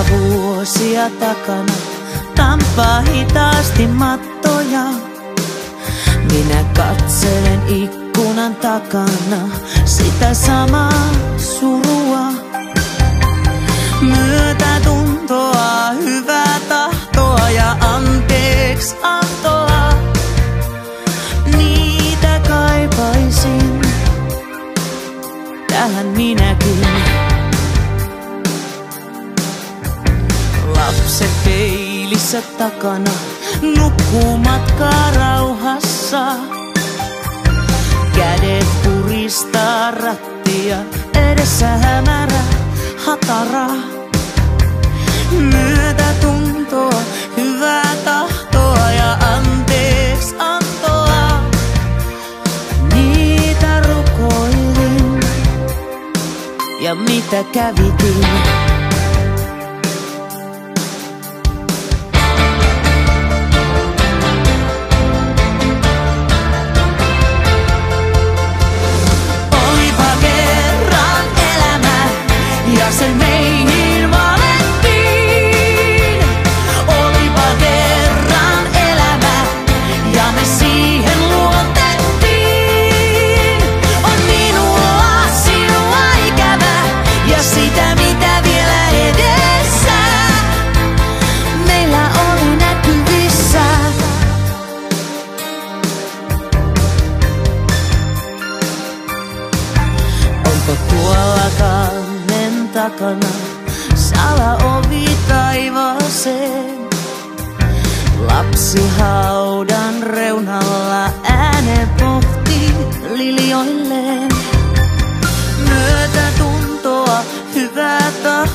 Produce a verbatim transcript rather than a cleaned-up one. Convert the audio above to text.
vuosia takana, tampaa hitaasti mattoja. Minä katselen ikkunan takana sitä samaa surua. Myötätuntoa, hyvää tahtoa ja anteeksi antoa. Niitä kaipaisin, tähän minäkin. Lapset peilissä takana nukkuu matkaa rauhassa. Kädet puristaa rattia, edessä hämärä hatara. Myötätuntoa, hyvää tahtoa ja anteeksi antoa. Niitä rukoilin ja mitä kävikin. Se meihin valettiin. Olipa kerran elämä ja me siihen luotettiin. On minua sinua ikävä ja sitä mitä vielä edessä meillä oli näkyvissä. Onko tuollakaan takana salaovi taivaaseen? Lapsi haudan reunalla äänen pohti liljoilleen. Myötätuntoa, hyvää tahtoa.